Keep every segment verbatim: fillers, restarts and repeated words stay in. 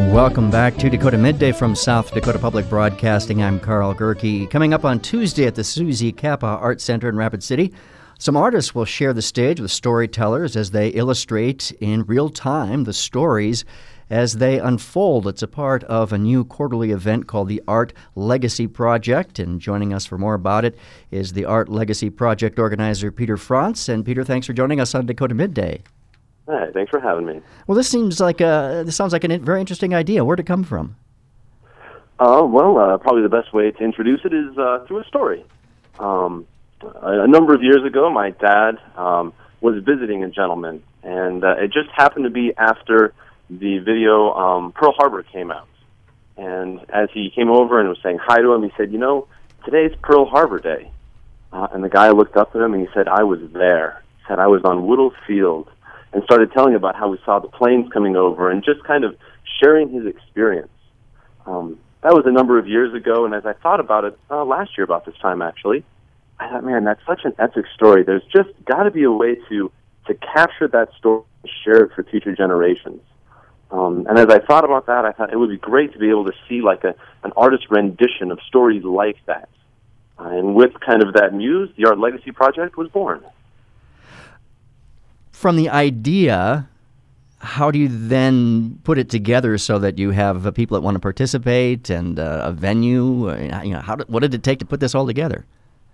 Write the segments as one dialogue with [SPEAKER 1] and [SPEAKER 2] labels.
[SPEAKER 1] Welcome back to Dakota Midday from South Dakota Public Broadcasting. I'm Carl Gerke. Coming up on Tuesday at the Susie Kappa Art Center in Rapid City, some artists will share the stage with storytellers as they illustrate in real time the stories as they unfold. It's a part of a new quarterly event called the Art Legacy Project, and joining us for more about it is the Art Legacy Project organizer, Peter Franz. And Peter, thanks for joining us on Dakota Midday.
[SPEAKER 2] Hi, thanks for having me.
[SPEAKER 1] Well, this seems like a, this sounds like a very interesting idea. Where'd it come from?
[SPEAKER 2] Uh, well, uh, probably the best way to introduce it is uh, through a story. Um, a, a number of years ago, my dad um, was visiting a gentleman, and uh, it just happened to be after the video um, Pearl Harbor came out. And as he came over and was saying hi to him, he said, you know, today's Pearl Harbor Day. Uh, and the guy looked up at him and he said, I was there. He said, I was on Woodall Field, and started telling about how we saw the planes coming over and just kind of sharing his experience. Um, that was a number of years ago, and as I thought about it uh, last year about this time, actually, I thought, man, that's such an epic story. There's just got to be a way to, to capture that story and share it for future generations. Um, and as I thought about that, I thought it would be great to be able to see like a, an artist's rendition of stories like that. Uh, and with kind of that muse, the Art Legacy Project was born.
[SPEAKER 1] From the idea, how do you then put it together so that you have uh, people that want to participate and uh, a venue? Uh, you know, how did, what did it take to put this all together?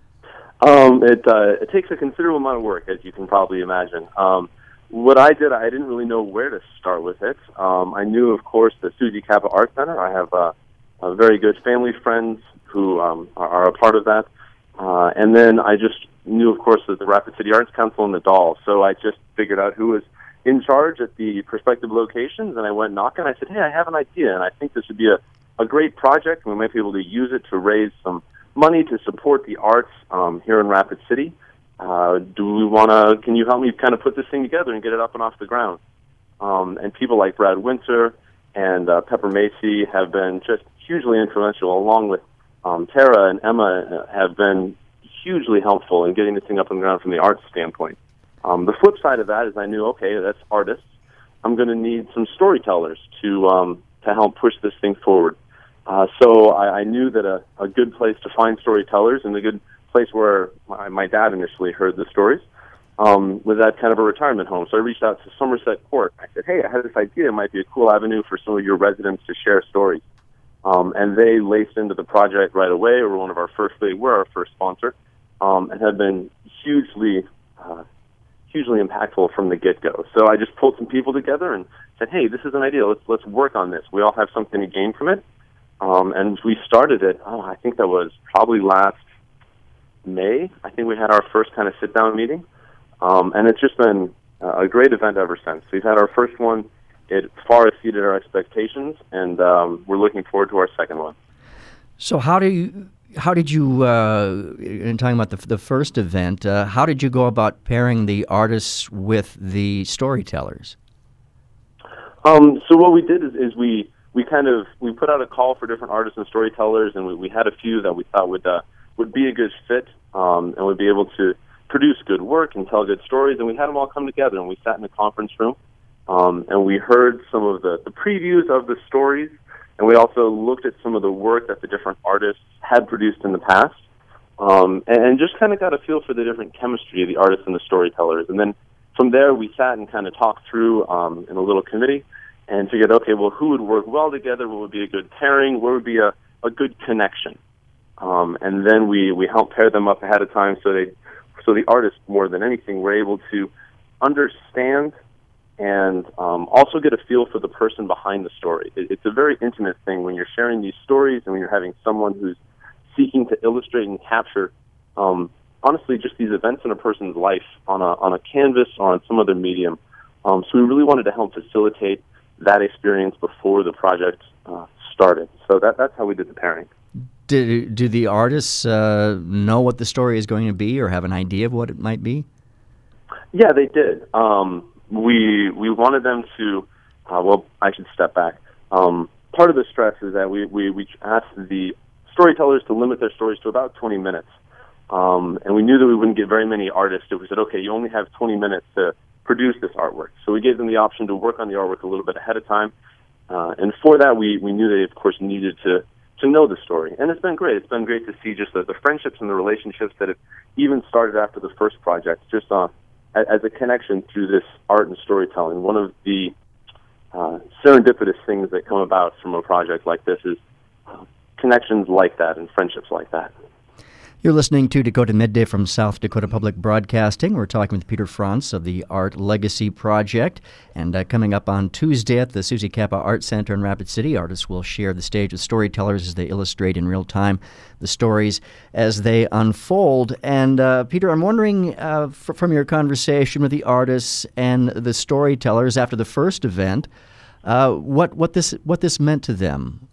[SPEAKER 2] Um, it, uh, it takes a considerable amount of work, as you can probably imagine. Um, what I did, I didn't really know where to start with it. Um, I knew, of course, the Susie Kappa Art Center. I have uh, uh, very good family friends who um, are, are a part of that. Uh, and then I just knew, of course, that the Rapid City Arts Council and the D A L. So I just figured out who was in charge at the prospective locations, and I went knocking. I said, hey, I have an idea, and I think this would be a, a great project. We might be able to use it to raise some money to support the arts um, here in Rapid City. Uh, do we want to, can you help me kind of put this thing together and get it up and off the ground? Um, and people like Brad Winter and uh, Pepper Macy have been just hugely influential, along with um, Tara and Emma have been hugely helpful in getting this thing up on the ground from the arts standpoint. Um, the flip side of that is I knew, okay, that's artists. I'm going to need some storytellers to um, to help push this thing forward. Uh, so I, I knew that a, a good place to find storytellers and a good place where my, my dad initially heard the stories um, was at kind of a retirement home. So I reached out to Somerset Court. I said, hey, I had this idea. It might be a cool avenue for some of your residents to share stories. Um, and they laced into the project right away. They were one of our first, they were our first sponsor, um, and have been hugely, uh, hugely impactful from the get-go. So I just pulled some people together and said, hey, this is an idea. Let's let's work on this. We all have something to gain from it. Um, and we started it, oh, I think that was probably last May. I think we had our first kind of sit-down meeting. Um, and it's just been a great event ever since. We've had our first one. It far exceeded our expectations, and um, we're looking forward to our second one.
[SPEAKER 1] So how do you, how did you, uh, in talking about the, the first event, uh, how did you go about pairing the artists with the storytellers?
[SPEAKER 2] Um, so what we did is, is we we kind of we put out a call for different artists and storytellers, and we, we had a few that we thought would uh, would be a good fit um, and would be able to produce good work and tell good stories. And we had them all come together, and we sat in a conference room, um, and we heard some of the, the previews of the stories, and we also looked at some of the work that the different artists had produced in the past, um, and, and just kind of got a feel for the different chemistry of the artists and the storytellers. And then from there, we sat and kind of talked through um, in a little committee and figured, okay, well, who would work well together? What would be a good pairing? What would be a, a good connection? Um, and then we, we helped pair them up ahead of time so they, so the artists, more than anything, were able to understand and um, also get a feel for the person behind the story. It, it's a very intimate thing when you're sharing these stories and when you're having someone who's seeking to illustrate and capture, um, honestly, just these events in a person's life on a on a canvas or on some other medium. Um, so we really wanted to help facilitate that experience before the project uh, started. So that that's how we did the pairing.
[SPEAKER 1] Do, do the artists uh, know what the story is going to be or have an idea of what it might be?
[SPEAKER 2] Yeah, they did. Um, we we wanted them to, uh, well, I should step back. Um, part of the stress is that we, we, we asked the storytellers to limit their stories to about twenty minutes. Um, and we knew that we wouldn't get very many artists if we said, okay, you only have twenty minutes to produce this artwork. So we gave them the option to work on the artwork a little bit ahead of time Uh, and for that, we, we knew they, of course, needed to, to know the story. And it's been great. It's been great to see just the, the friendships and the relationships that have even started after the first project, just uh, as a connection through this art and storytelling. One of the uh, serendipitous things that come about from a project like this is uh, connections like that and friendships like that.
[SPEAKER 1] You're listening to Dakota Midday from South Dakota Public Broadcasting. We're talking with Peter Franz of the Art Legacy Project. And uh, coming up on Tuesday at the Suzy Kappa Art Center in Rapid City, artists will share the stage with storytellers as they illustrate in real time the stories as they unfold. And uh, Peter, I'm wondering uh, f- from your conversation with the artists and the storytellers after the first event, uh, what what this what this meant to them.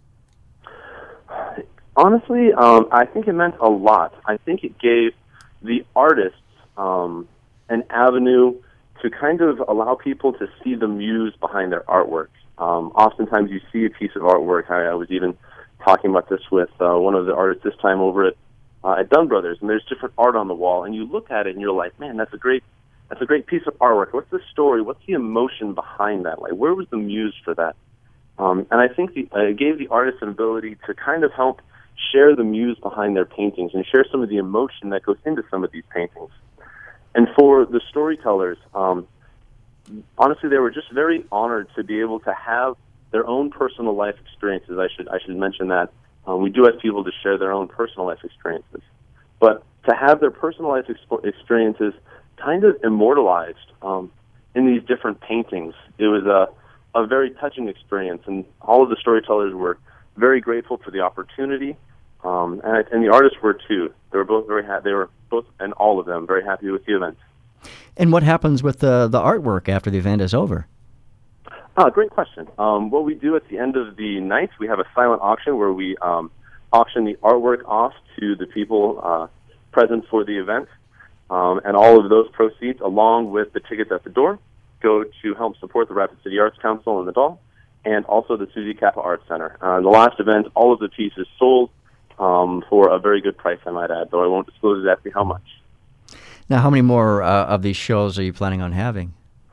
[SPEAKER 2] Honestly, um, I think it meant a lot. I think it gave the artists um, an avenue to kind of allow people to see the muse behind their artwork. Um, oftentimes you see a piece of artwork. I, I was even talking about this with uh, one of the artists this time over at, uh, at Dunn Brothers, and there's different art on the wall, and you look at it and you're like, man, that's a great that's a great piece of artwork. What's the story? What's the emotion behind that? Like, where was the muse for that? Um, and I think the, uh, it gave the artists an ability to kind of help share the muse behind their paintings and share some of the emotion that goes into some of these paintings. And for the storytellers, um, honestly, they were just very honored to be able to have their own personal life experiences. I should I should mention that. Um, we do ask people to share their own personal life experiences. But to have their personal life expo- experiences kind of immortalized um, in these different paintings, it was a, a very touching experience. And all of the storytellers were very grateful for the opportunity, um, and, I, and the artists were too. They were both very happy. They were both, and all of them, very happy with the event.
[SPEAKER 1] And what happens with the the artwork after the event is over?
[SPEAKER 2] Ah, great question. Um, what we do at the end of the night, we have a silent auction where we um, auction the artwork off to the people uh, present for the event, um, and all of those proceeds, along with the tickets at the door, go to help support the Rapid City Arts Council and the Doll, and also the Suzy Kappa Art Center. Uh, the last event, all of the pieces sold um, for a very good price, I might add, though I won't disclose exactly how much.
[SPEAKER 1] Now, how many more uh, of these shows are you planning on having?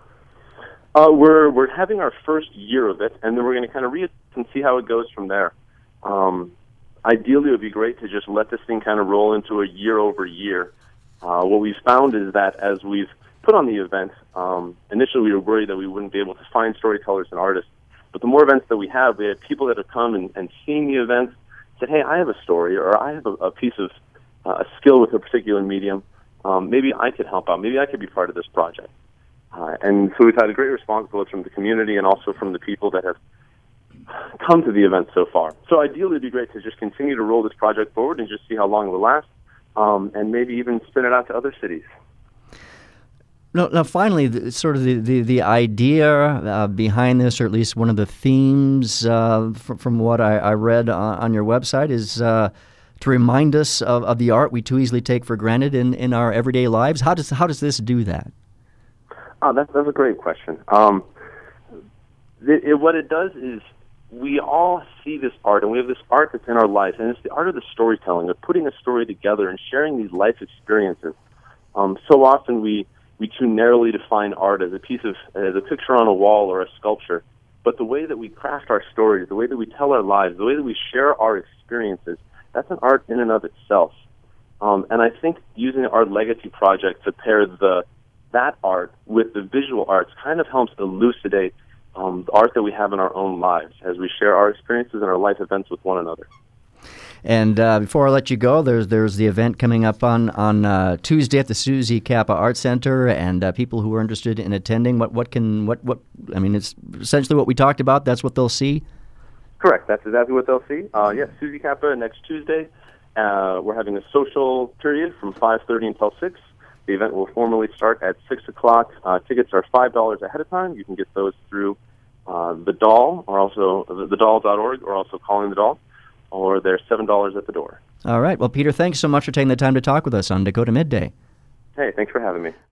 [SPEAKER 2] Uh, we're we're having our first year of it, and then we're going to kind of read and see how it goes from there. Um, ideally, it would be great to just let this thing kind of roll into a year over year. Uh, what we've found is that as we've put on the event, um, initially we were worried that we wouldn't be able to find storytellers and artists. But the more events that we have, we have people that have come and, and seen the events, said, hey, I have a story, or I have a, a piece of uh, a skill with a particular medium. Um, maybe I could help out. Maybe I could be part of this project. Uh, and so we've had a great response both from the community and also from the people that have come to the event so far. So ideally, it would be great to just continue to roll this project forward and just see how long it will last, um, and maybe even spin it out to other cities.
[SPEAKER 1] Now, now finally, the, sort of the, the, the idea uh, behind this, or at least one of the themes uh, from, from what I, I read on, on your website, is uh, to remind us of, of the art we too easily take for granted in, in our everyday lives. How does how does this do that?
[SPEAKER 2] Oh, that's, that's a great question. Um, it, it, what it does is we all see this art, and we have this art that's in our lives, and it's the art of the storytelling, of putting a story together and sharing these life experiences. Um, so often we we too narrowly define art as a piece of, as a picture on a wall or a sculpture. But the way that we craft our stories, the way that we tell our lives, the way that we share our experiences, that's an art in and of itself. Um, and I think using the Art Legacy Project to pair the that art with the visual arts kind of helps elucidate um, the art that we have in our own lives as we share our experiences and our life events with one another.
[SPEAKER 1] And uh, before I let you go, there's there's the event coming up on on uh, Tuesday at the Suzy Kappa Art Center, and uh, people who are interested in attending, what what can what what I mean, it's essentially what we talked about. That's what they'll see.
[SPEAKER 2] Correct. That's exactly what they'll see. Uh, yes, Suzy Kappa next Tuesday. Uh, we're having a social period from five thirty until six. The event will formally start at six o'clock. Uh, tickets are five dollars ahead of time. You can get those through uh, the Doll, or also the doll dot org, or also calling the Doll, or they're seven dollars at the door.
[SPEAKER 1] All right. Well, Peter, thanks so much for taking the time to talk with us on Dakota Midday.
[SPEAKER 2] Hey, thanks for having me.